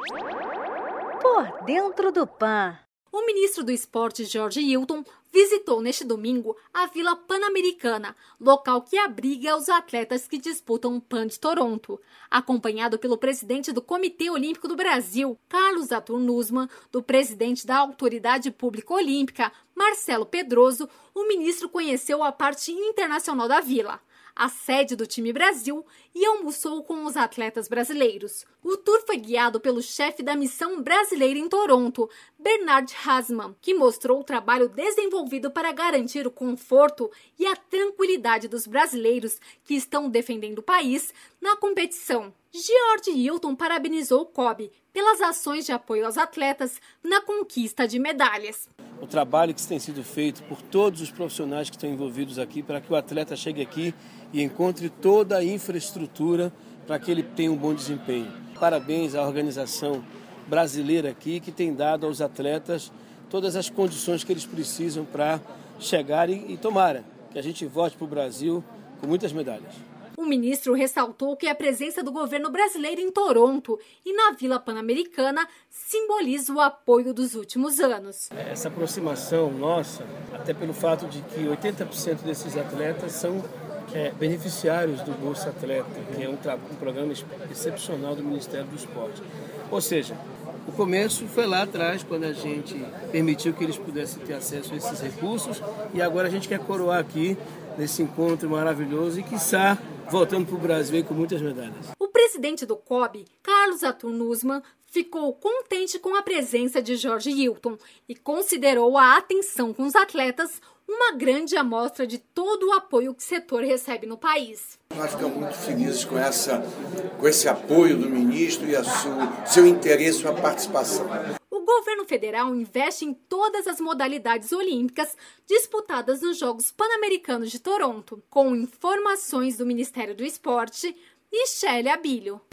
Por dentro do PAN. O ministro do Esporte, Jorge Hilton, visitou neste domingo a Vila Pan-Americana, local que abriga os atletas que disputam o PAN de Toronto. Acompanhado pelo presidente do Comitê Olímpico do Brasil, Carlos Arthur Nussmann, do presidente da Autoridade Pública Olímpica, Marcelo Pedroso, o ministro conheceu a parte internacional da vila, a sede do time Brasil, e almoçou com os atletas brasileiros. O tour foi guiado pelo chefe da missão brasileira em Toronto, Bernard Hasman, que mostrou o trabalho desenvolvido para garantir o conforto e a tranquilidade dos brasileiros que estão defendendo o país na competição. Jorge Hilton parabenizou o COB pelas ações de apoio aos atletas na conquista de medalhas. O trabalho que tem sido feito por todos os profissionais que estão envolvidos aqui para que o atleta chegue aqui e encontre toda a infraestrutura para que ele tenha um bom desempenho. Parabéns à organização brasileira aqui que tem dado aos atletas todas as condições que eles precisam para chegarem e tomara que a gente volte para o Brasil com muitas medalhas. O ministro ressaltou que a presença do governo brasileiro em Toronto e na Vila Pan-Americana simboliza o apoio dos últimos anos. Essa aproximação nossa, até pelo fato de que 80% desses atletas são beneficiários do Bolsa Atleta, que é um programa excepcional do Ministério do Esporte. Ou seja, o começo foi lá atrás, quando a gente permitiu que eles pudessem ter acesso a esses recursos, e agora a gente quer coroar aqui nesse encontro maravilhoso e, quiçá, voltando para o Brasil com muitas medalhas. O presidente do COB, Carlos Arthur Nussmann, ficou contente com a presença de Jorge Hilton e considerou a atenção com os atletas uma grande amostra de todo o apoio que o setor recebe no país. Nós ficamos muito felizes com esse apoio do ministro e seu interesse, sua participação. O governo federal investe em todas as modalidades olímpicas disputadas nos Jogos Pan-Americanos de Toronto. Com informações do Ministério do Esporte, Michele Abílio.